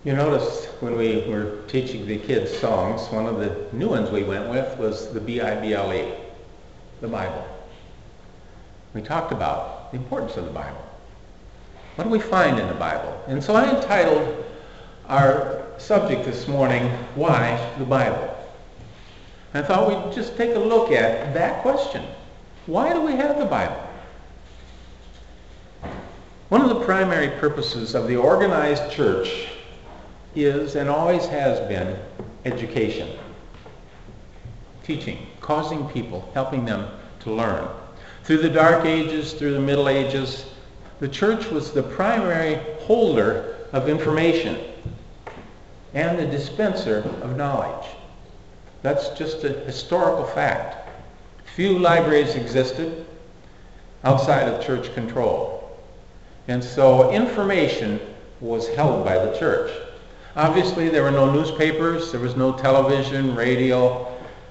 You notice when we were teaching the kids songs, one of the new ones we went with was the Bible, the Bible. We talked about the importance of the Bible. What do we find in the Bible? And so I entitled our subject this morning, Why the Bible? And I thought we'd just take a look at that question. Why do we have the Bible? One of the primary purposes of the organized church is and always has been education. Teaching, causing people, helping them to learn. Through the Dark Ages, through the Middle Ages, the church was the primary holder of information and the dispenser of knowledge. That's just a historical fact. Few libraries existed outside of church control. And so information was held by the church. Obviously, there were no newspapers, there was no television, radio,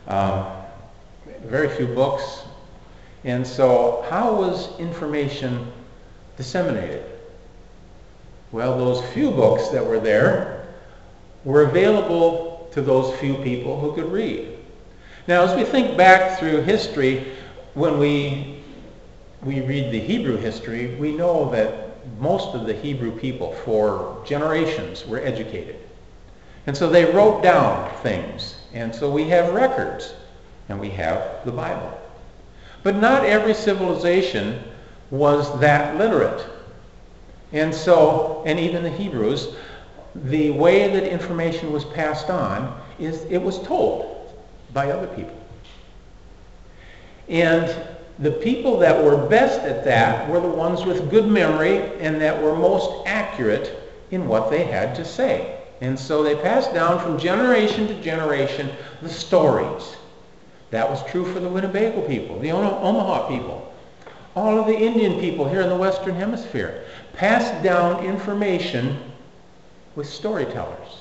very few books. And so how was information disseminated? Well, those few books that were there were available to those few people who could read. Now, as we think back through history, when we read the Hebrew history, we know that most of the Hebrew people for generations were educated. And so they wrote down things. And so we have records, and we have the Bible. But not every civilization was that literate. And so, and even the Hebrews, the way that information was passed on is it was told by other people. And the people that were best at that were the ones with good memory and that were most accurate in what they had to say. And so they passed down from generation to generation the stories. That was true for the Winnebago people, the Omaha people, all of the Indian people here in the Western Hemisphere. Passed down information with storytellers.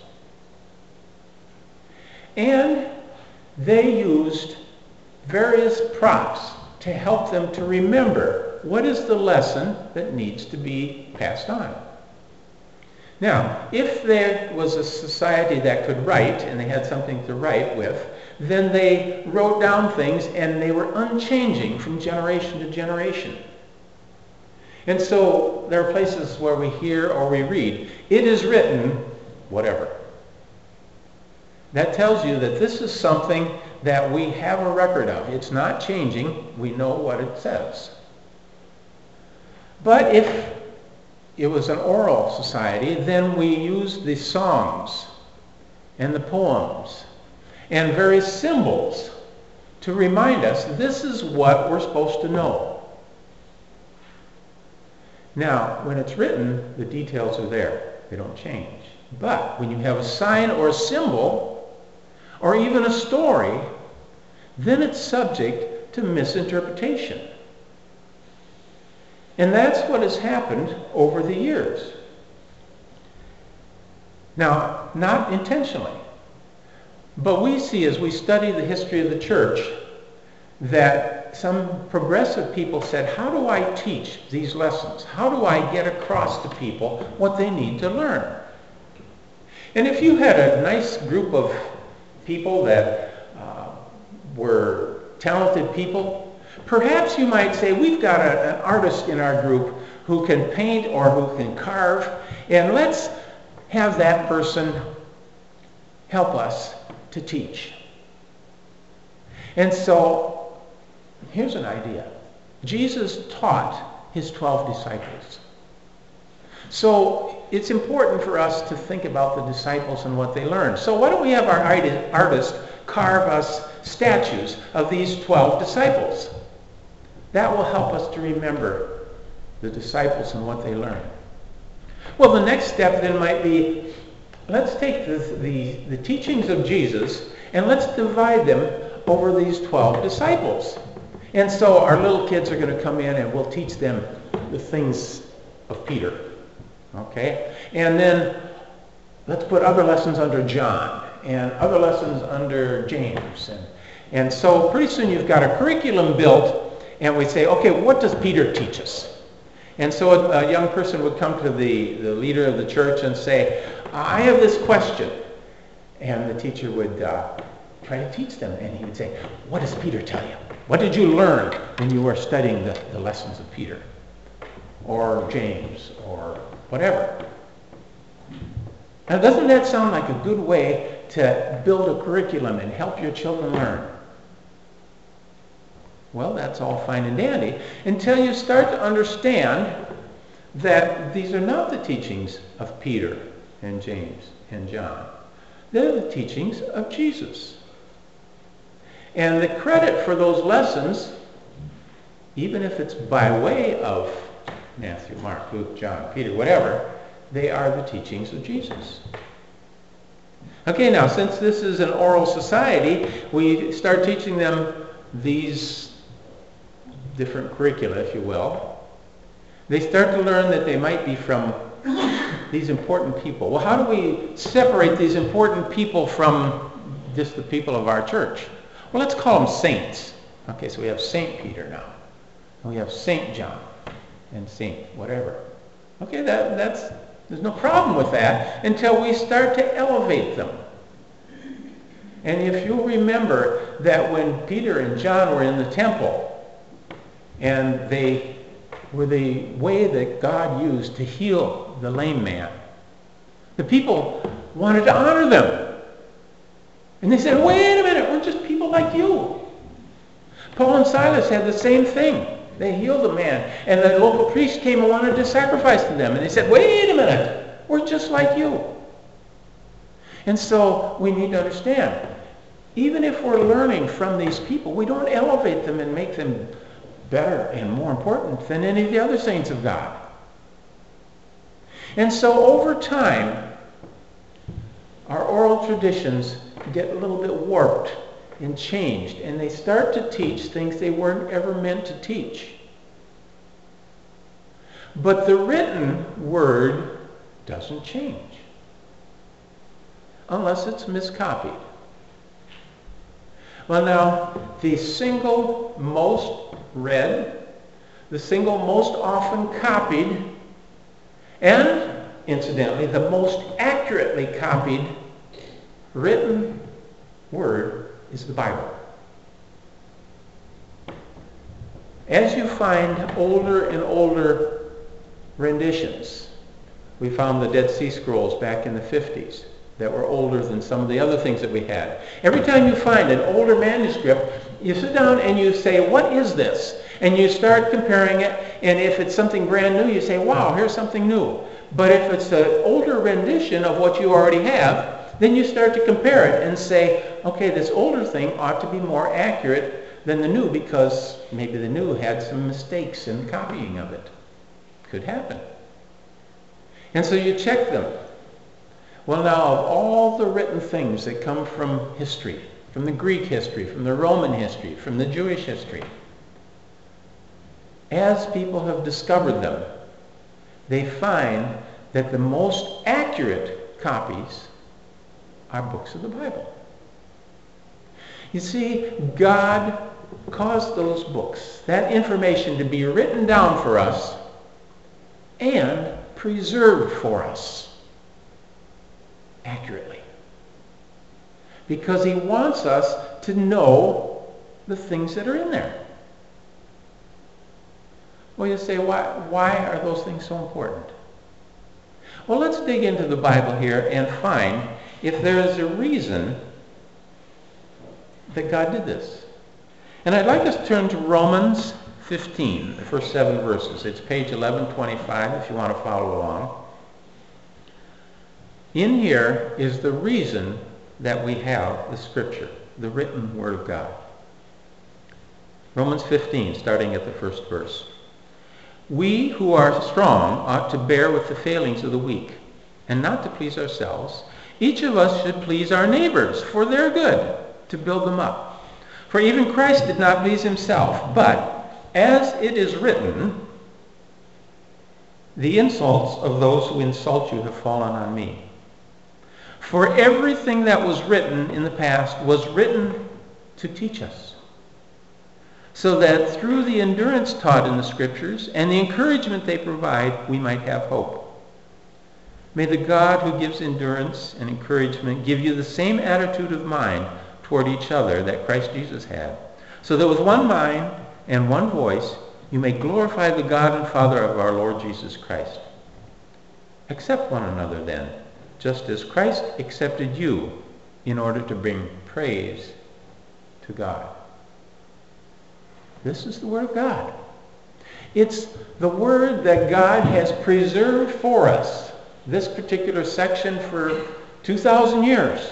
And they used various props to help them to remember what is the lesson that needs to be passed on. Now, if there was a society that could write, and they had something to write with, then they wrote down things and they were unchanging from generation to generation. And so there are places where we hear or we read, it is written, whatever. That tells you that this is something that we have a record of. It's not changing. We know what it says. But if it was an oral society, then we use the songs and the poems and various symbols to remind us this is what we're supposed to know. Now, when it's written, the details are there. They don't change. But when you have a sign or a symbol, or even a story, then it's subject to misinterpretation. And that's what has happened over the years. Now, not intentionally, but we see as we study the history of the church that some progressive people said, how do I teach these lessons? How do I get across to people what they need to learn? And if you had a nice group of people that were talented people, perhaps you might say, we've got an artist in our group who can paint or who can carve, and let's have that person help us to teach. And so, here's an idea. Jesus taught his 12 disciples. So it's important for us to think about the disciples and what they learned. So why don't we have our artist carve us statues of these 12 disciples? That will help us to remember the disciples and what they learned. Well, the next step then might be, let's take the teachings of Jesus and let's divide them over these 12 disciples. And so our little kids are going to come in and we'll teach them the things of Peter. Okay? And then let's put other lessons under John and other lessons under James. And so pretty soon you've got a curriculum built and we say, okay, what does Peter teach us? And so a young person would come to the leader of the church and say, I have this question. And the teacher would try to teach them. And he would say, what does Peter tell you? What did you learn when you were studying the lessons of Peter? Or James, or whatever. Now, doesn't that sound like a good way to build a curriculum and help your children learn? Well, that's all fine and dandy until you start to understand that these are not the teachings of Peter and James and John. They're the teachings of Jesus. And the credit for those lessons, even if it's by way of Matthew, Mark, Luke, John, Peter, whatever, they are the teachings of Jesus. Okay, now, since this is an oral society, we start teaching them these different curricula, if you will. They start to learn that they might be from these important people. Well, how do we separate these important people from just the people of our church? Well, let's call them saints. Okay, so we have Saint Peter now. And we have Saint John and Saint whatever. Okay, that's there's no problem with that until we start to elevate them. And if you'll remember that when Peter and John were in the temple, and they were the way that God used to heal the lame man, the people wanted to honor them. And they said, wait a minute, we're just people like you. Paul and Silas had the same thing. They healed a man, and the local priest came and wanted to sacrifice to them. And they said, wait a minute, we're just like you. And so we need to understand, even if we're learning from these people, we don't elevate them and make them better and more important than any of the other saints of God. And so over time, our oral traditions get a little bit warped and changed, and they start to teach things they weren't ever meant to teach. But the written word doesn't change unless it's miscopied. Well, now, the single most read, the single most often copied, and incidentally, the most accurately copied written word is the Bible. As you find older and older renditions, we found the Dead Sea Scrolls back in the 50s that were older than some of the other things that we had. Every time you find an older manuscript, you sit down and you say, what is this? And you start comparing it, and if it's something brand new, you say, wow, here's something new. But if it's an older rendition of what you already have, then you start to compare it and say, okay, this older thing ought to be more accurate than the new because maybe the new had some mistakes in copying of it. Could happen. And so you check them. Well, now, of all the written things that come from history, from the Greek history, from the Roman history, from the Jewish history, as people have discovered them, they find that the most accurate copies are books of the Bible. You see, God caused those books, that information, to be written down for us and preserved for us accurately. Because he wants us to know the things that are in there. Well, you say, why are those things so important? Well, let's dig into the Bible here and find if there is a reason that God did this. And I'd like us to turn to Romans 15, the first 7 verses. It's page 1125 if you want to follow along. In here is the reason that we have the Scripture, the written Word of God. Romans 15, starting at the first verse. We who are strong ought to bear with the failings of the weak, and not to please ourselves. Each of us should please our neighbors for their good, to build them up. For even Christ did not please himself, but, as it is written, the insults of those who insult you have fallen on me. For everything that was written in the past was written to teach us, so that through the endurance taught in the Scriptures and the encouragement they provide, we might have hope. May the God who gives endurance and encouragement give you the same attitude of mind toward each other that Christ Jesus had, so that with one mind and one voice you may glorify the God and Father of our Lord Jesus Christ. Accept one another then, just as Christ accepted you in order to bring praise to God. This is the Word of God. It's the Word that God has preserved for us, this particular section for 2,000 years,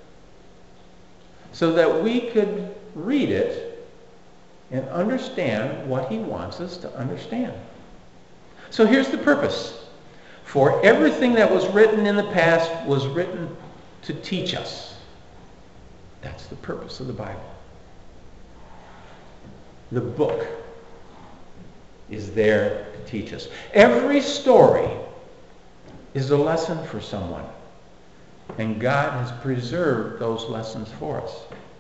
so that we could read it and understand what he wants us to understand. So here's the purpose. For everything that was written in the past was written to teach us. That's the purpose of the Bible. The book is there to teach us. Every story is a lesson for someone. And God has preserved those lessons for us.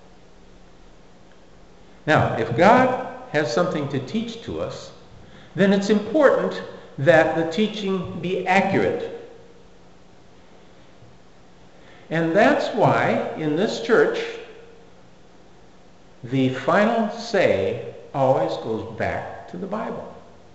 Now, if God has something to teach to us, then it's important that the teaching be accurate. And that's why in this church, the final say always goes back to the Bible.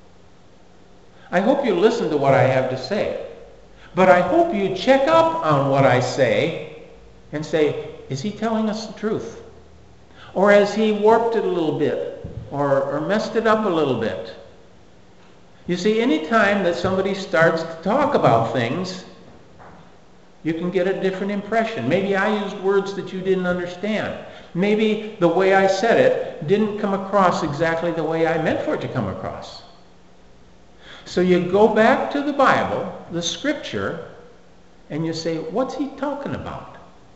I hope you listen to what I have to say. But I hope you check up on what I say and say, is he telling us the truth? Or has he warped it a little bit? Or messed it up a little bit? You see, any time that somebody starts to talk about things, you can get a different impression. Maybe I used words that you didn't understand. Maybe the way I said it didn't come across exactly the way I meant for it to come across. So you go back to the Bible, the Scripture, and you say, what's he talking about?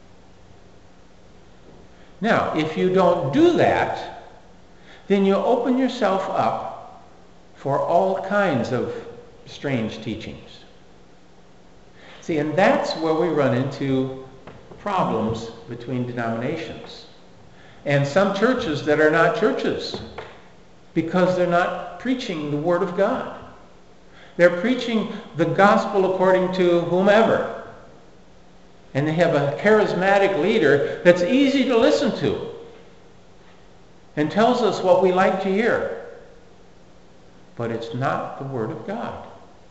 Now, if you don't do that, then you open yourself up for all kinds of strange teachings. See, and that's where we run into problems between denominations. And some churches that are not churches, because they're not preaching the Word of God. They're preaching the gospel according to whomever. And they have a charismatic leader that's easy to listen to and tells us what we like to hear. But it's not the Word of God.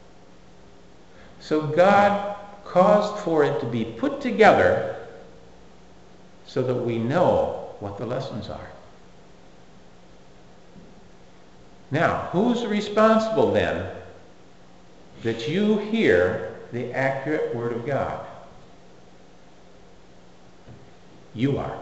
So God caused for it to be put together so that we know what the lessons are. Now, who's responsible then that you hear the accurate Word of God? You are.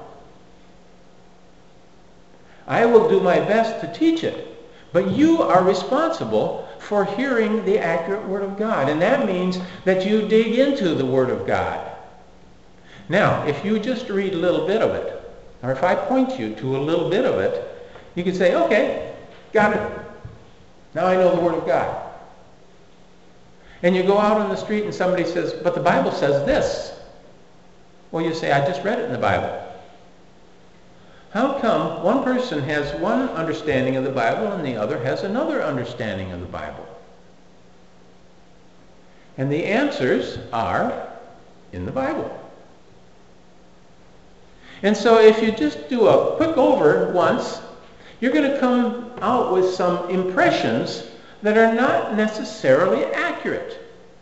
I will do my best to teach it, but you are responsible for hearing the accurate Word of God. And that means that you dig into the Word of God. Now, if you just read a little bit of it, or if I point you to a little bit of it, you can say, okay, got it. Now I know the Word of God. And you go out on the street and somebody says, but the Bible says this. Well, you say, I just read it in the Bible. How come one person has one understanding of the Bible and the other has another understanding of the Bible? And the answers are in the Bible. And so if you just do a quick over once, you're going to come out with some impressions that are not necessarily accurate.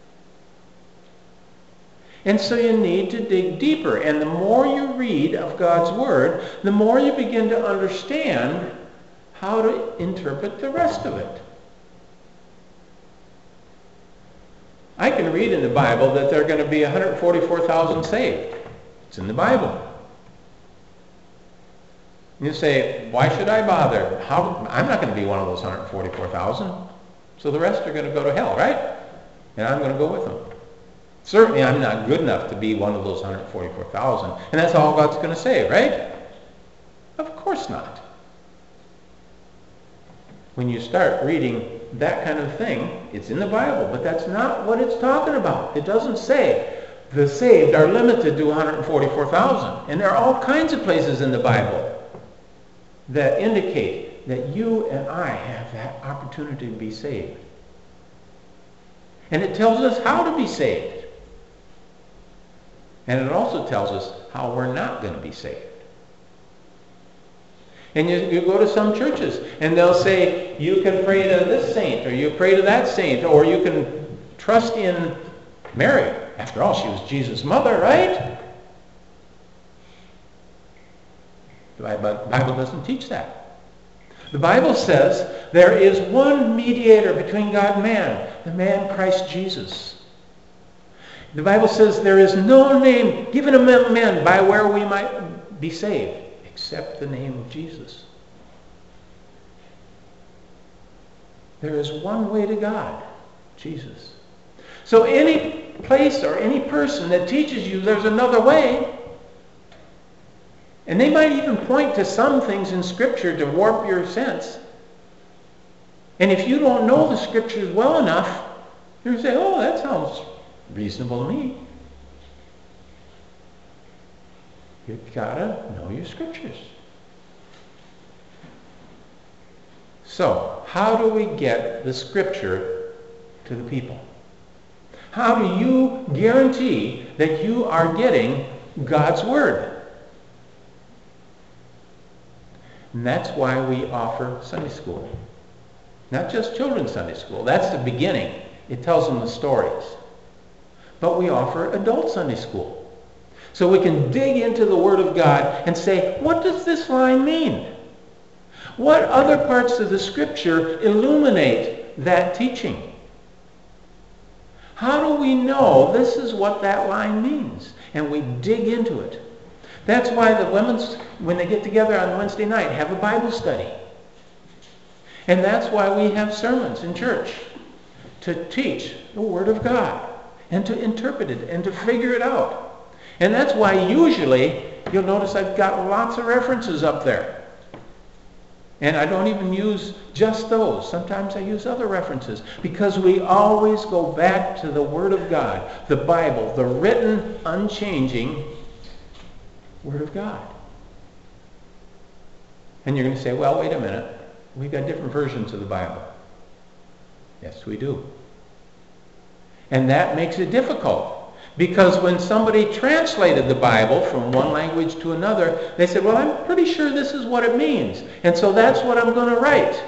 And so you need to dig deeper. And the more you read of God's Word, the more you begin to understand how to interpret the rest of it. I can read in the Bible that there are going to be 144,000 saved. It's in the Bible. You say, why should I bother? I'm not going to be one of those 144,000. So the rest are going to go to hell, right? And I'm going to go with them. Certainly I'm not good enough to be one of those 144,000. And that's all God's going to say, right? Of course not. When you start reading that kind of thing, it's in the Bible, but that's not what it's talking about. It doesn't say the saved are limited to 144,000. And there are all kinds of places in the Bible that indicate that you and I have that opportunity to be saved. And it tells us how to be saved. And it also tells us how we're not going to be saved. And you go to some churches, and they'll say, you can pray to this saint, or you pray to that saint, or you can trust in Mary. After all, she was Jesus' mother, right? The Bible doesn't teach that. The Bible says there is one mediator between God and man, the man Christ Jesus. The Bible says there is no name given among men by where we might be saved except the name of Jesus. There is one way to God, Jesus. So any place or any person that teaches you there's another way, and they might even point to some things in Scripture to warp your sense. And if you don't know the Scriptures well enough, you're going to say, oh, that sounds reasonable to me. You've got to know your Scriptures. So, how do we get the Scripture to the people? How do you guarantee that you are getting God's Word? And that's why we offer Sunday school. Not just children's Sunday school. That's the beginning. It tells them the stories. But we offer adult Sunday school. So we can dig into the Word of God and say, what does this line mean? What other parts of the Scripture illuminate that teaching? How do we know this is what that line means? And we dig into it. That's why the women's, when they get together on Wednesday night, have a Bible study. And that's why we have sermons in church, to teach the Word of God and to interpret it and to figure it out. And that's why usually you'll notice I've got lots of references up there. And I don't even use just those. Sometimes I use other references because we always go back to the Word of God, the Bible, the written, unchanging Word of God. And you're going to say, well, wait a minute. We've got different versions of the Bible. Yes, we do. And that makes it difficult. Because when somebody translated the Bible from one language to another, they said, well, I'm pretty sure this is what it means. And so that's what I'm going to write.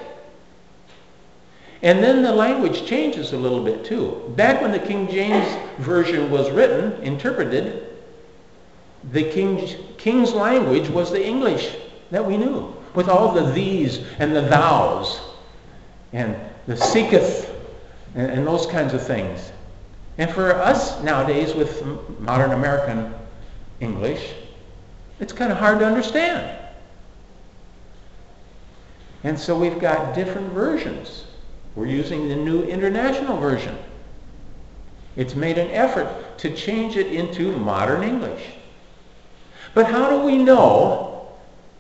And then the language changes a little bit too. Back when the King James Version was written, interpreted, the king's language was the English that we knew, with all the these and the thous and the seeketh and those kinds of things. And for us nowadays with modern American English, it's kind of hard to understand. And so we've got different versions. We're using the New International Version. It's made an effort to change it into modern English. But how do we know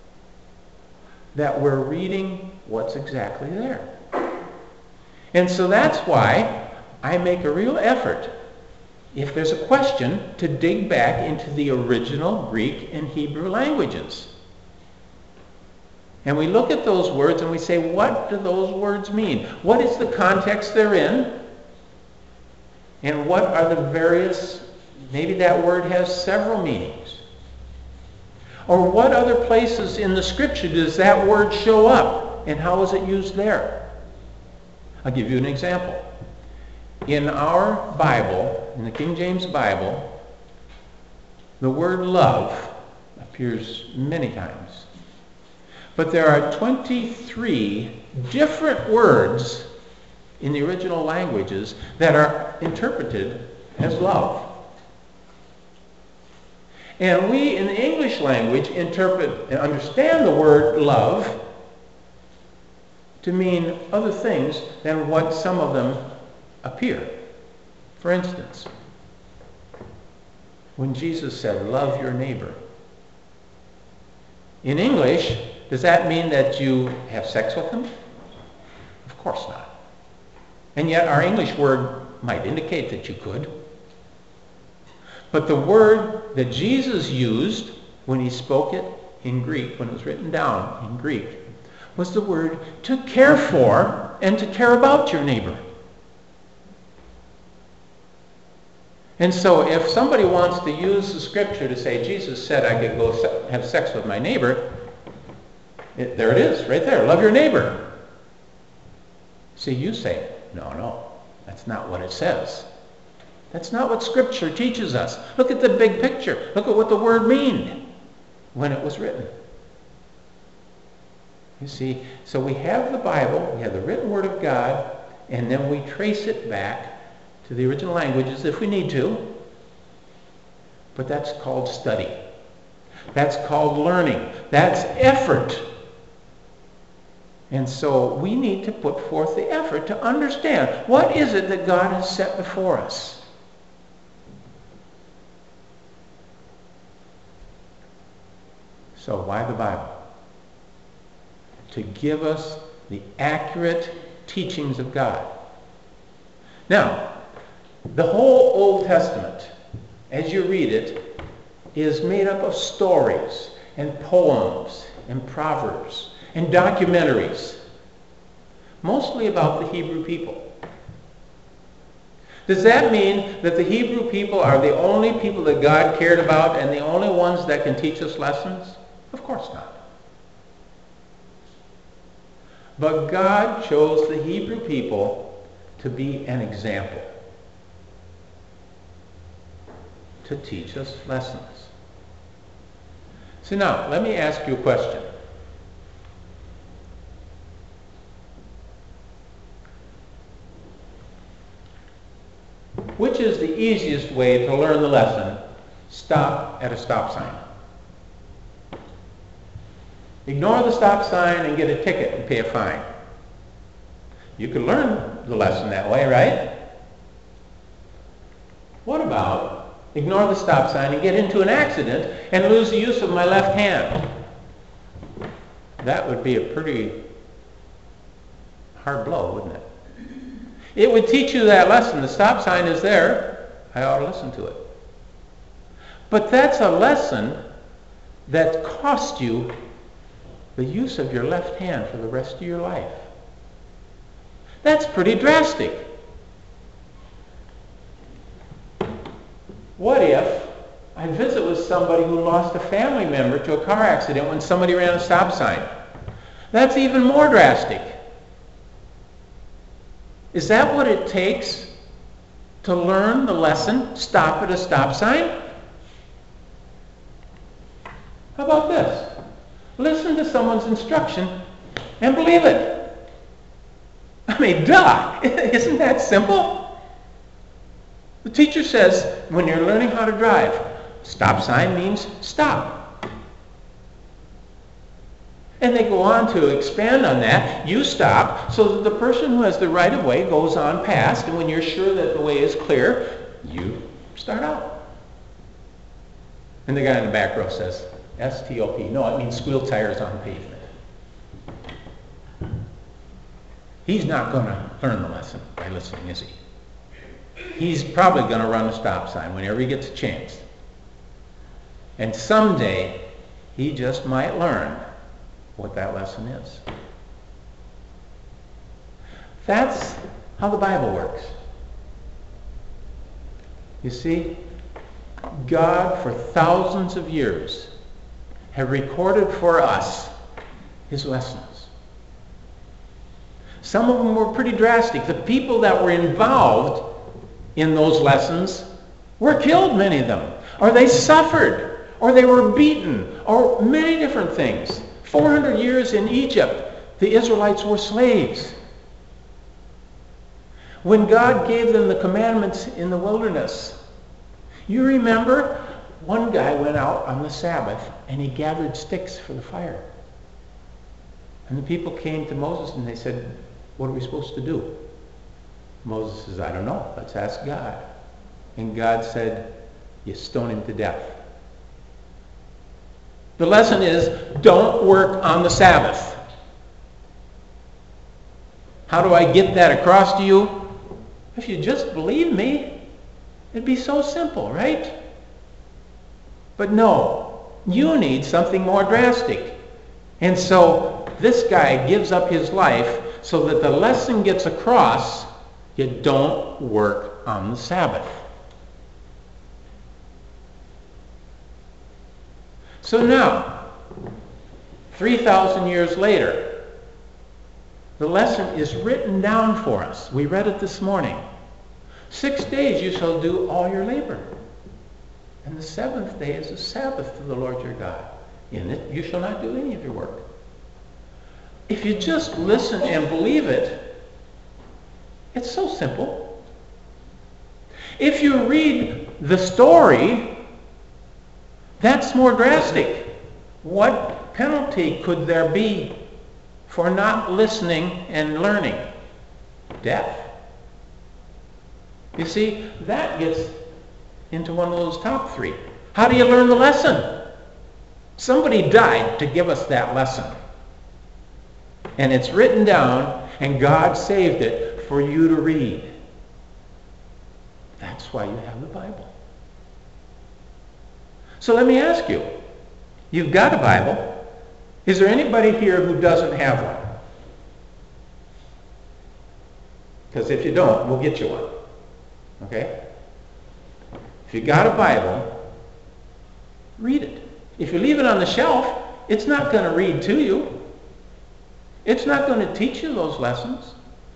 that we're reading what's exactly there? And so that's why I make a real effort, if there's a question, to dig back into the original Greek and Hebrew languages. And we look at those words and we say, what do those words mean? What is the context they're in? And what are the various, maybe that word has several meanings. Or what other places in the Scripture does that word show up? And how is it used there? I'll give you an example. In our Bible, in the King James Bible, the word love appears many times. But there are 23 different words in the original languages that are interpreted as love. And we, in the English language, interpret and understand the word love to mean other things than what some of them appear. For instance, when Jesus said, love your neighbor. In English, does that mean that you have sex with them? Of course not. And yet our English word might indicate that you could. But the word that Jesus used when he spoke it in Greek, when it was written down in Greek, was the word to care for and to care about your neighbor. And so if somebody wants to use the scripture to say, Jesus said I could go have sex with my neighbor, there it is, right there. Love your neighbor. See, you say, no, that's not what it says. That's not what scripture teaches us. Look at the big picture. Look at what the word meant when it was written. You see, so we have the Bible, we have the written word of God, and then we trace it back to the original languages if we need to. But that's called study. That's called learning. That's effort. And so we need to put forth the effort to understand what is it that God has set before us. So why the Bible? To give us the accurate teachings of God. Now, the whole Old Testament, as you read it, is made up of stories and poems and proverbs and documentaries, mostly about the Hebrew people. Does that mean that the Hebrew people are the only people that God cared about and the only ones that can teach us lessons? Of course not. But God chose the Hebrew people to be an example, to teach us lessons. So now, let me ask you a question. Which is the easiest way to learn the lesson? Stop at a stop sign. Ignore the stop sign and get a ticket and pay a fine. You can learn the lesson that way, right? What about ignore the stop sign and get into an accident and lose the use of my left hand? That would be a pretty hard blow, wouldn't it? It would teach you that lesson. The stop sign is there. I ought to listen to it. But that's a lesson that cost you the use of your left hand for the rest of your life. That's pretty drastic. What if I visit with somebody who lost a family member to a car accident when somebody ran a stop sign? That's even more drastic. Is that what it takes to learn the lesson, stop at a stop sign? How about this? Listen to someone's instruction and believe it. I mean, duh! Isn't that simple? The teacher says, when you're learning how to drive, stop sign means stop. And they go on to expand on that. You stop so that the person who has the right of way goes on past, and when you're sure that the way is clear, you start out. And the guy in the back row says, S-T-O-P. No, it means squeal tires on pavement. He's not going to learn the lesson by listening, is he? He's probably going to run a stop sign whenever he gets a chance. And someday, he just might learn what that lesson is. That's how the Bible works. You see, God, for thousands of years, have recorded for us his lessons. Some of them were pretty drastic. The people that were involved in those lessons were killed, many of them, or they suffered, or they were beaten, or many different things. 400 years in Egypt, the Israelites were slaves. When God gave them the commandments in the wilderness, you remember one guy went out on the Sabbath and he gathered sticks for the fire. And the people came to Moses and they said, what are we supposed to do? Moses says, I don't know. Let's ask God. And God said, you stone him to death. The lesson is, don't work on the Sabbath. How do I get that across to you? If you just believe me, it'd be so simple, right? But no, you need something more drastic. And so this guy gives up his life so that the lesson gets across, you don't work on the Sabbath. So now, 3,000 years later, the lesson is written down for us. We read it this morning. 6 days you shall do all your labor. And the seventh day is a Sabbath to the Lord your God. In it you shall not do any of your work. If you just listen and believe it, it's so simple. If you read the story, that's more drastic. What penalty could there be for not listening and learning? Death. You see, that gets into one of those top three. How do you learn the lesson? Somebody died to give us that lesson. And it's written down, and God saved it for you to read. That's why you have the Bible. So let me ask you, you've got a Bible. Is there anybody here who doesn't have one? Because if you don't, we'll get you one. Okay? If you got a Bible, read it. If you leave it on the shelf, it's not going to read to you. It's not going to teach you those lessons.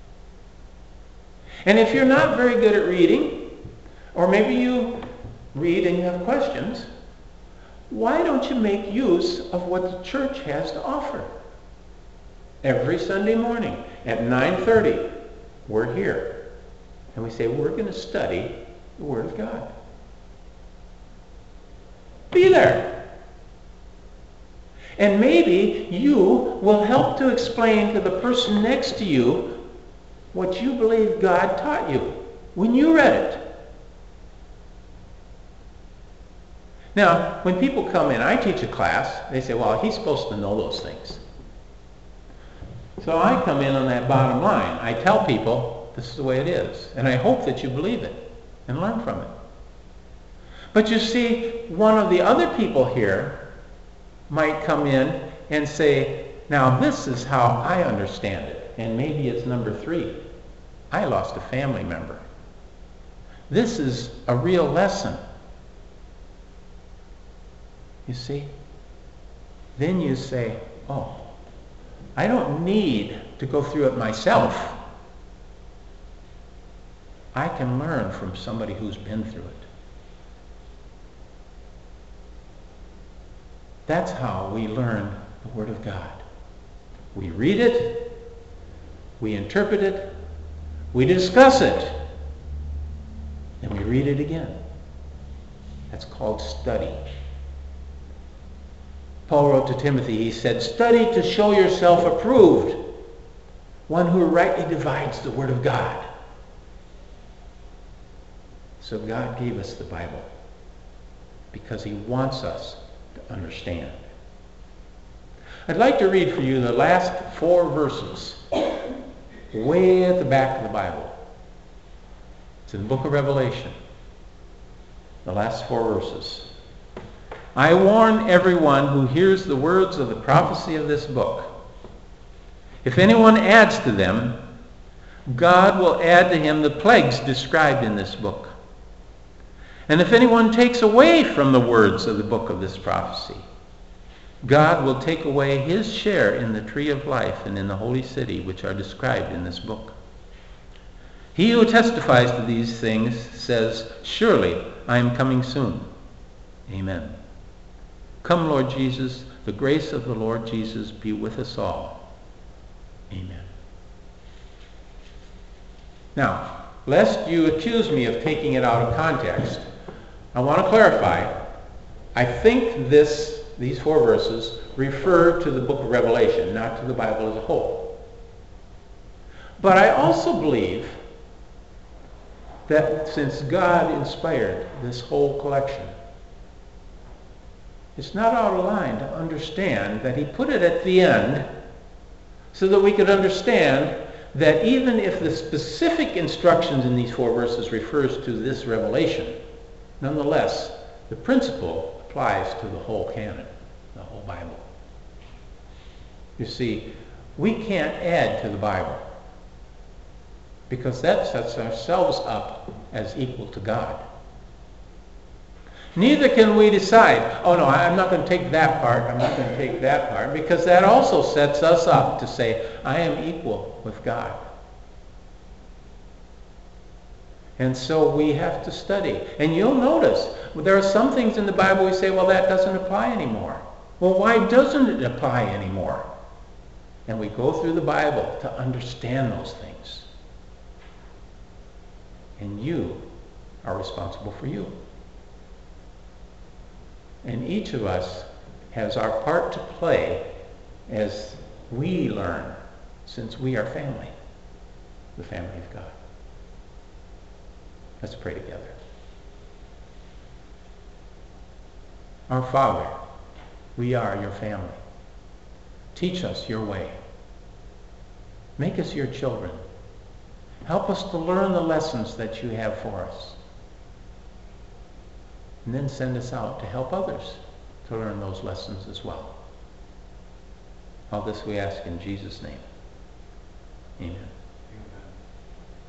And if you're not very good at reading, or maybe you read and you have questions, why don't you make use of what the church has to offer? Every Sunday morning at 9:30, we're here. And we say, we're going to study the Word of God. Be there. And maybe you will help to explain to the person next to you what you believe God taught you when you read it. Now, when people come in, I teach a class, they say, well, he's supposed to know those things. So I come in on that bottom line. I tell people, this is the way it is. And I hope that you believe it and learn from it. But you see, one of the other people here might come in and say, now this is how I understand it. And maybe it's number 3. I lost a family member. This is a real lesson. You see? Then you say, oh, I don't need to go through it myself. I can learn from somebody who's been through it. That's how we learn the Word of God. We read it, we interpret it, we discuss it, and we read it again. That's called study. Paul wrote to Timothy, he said, study to show yourself approved, one who rightly divides the Word of God. So God gave us the Bible because he wants us to understand. I'd like to read for you the last 4 verses way at the back of the Bible. It's in the book of Revelation. The last 4 verses. I warn everyone who hears the words of the prophecy of this book. If anyone adds to them, God will add to him the plagues described in this book. And if anyone takes away from the words of the book of this prophecy, God will take away his share in the tree of life and in the holy city, which are described in this book. He who testifies to these things says, surely I am coming soon. Amen. Come, Lord Jesus, the grace of the Lord Jesus be with us all. Amen. Now, lest you accuse me of taking it out of context, I want to clarify. I think these 4 verses refer to the book of Revelation, not to the Bible as a whole. But I also believe that since God inspired this whole collection, it's not out of line to understand that he put it at the end so that we could understand that even if the specific instructions in these 4 verses refers to this revelation, nonetheless, the principle applies to the whole canon, the whole Bible. You see, we can't add to the Bible because that sets ourselves up as equal to God. Neither can we decide, oh no, I'm not going to take that part, I'm not going to take that part, because that also sets us up to say, I am equal with God. And so we have to study. And you'll notice, there are some things in the Bible we say, well, that doesn't apply anymore. Well, why doesn't it apply anymore? And we go through the Bible to understand those things. And you are responsible for you. And each of us has our part to play as we learn, since we are family, the family of God. Let's pray together. Our Father, we are your family. Teach us your way. Make us your children. Help us to learn the lessons that you have for us. And then send us out to help others to learn those lessons as well. All this we ask in Jesus' name. Amen.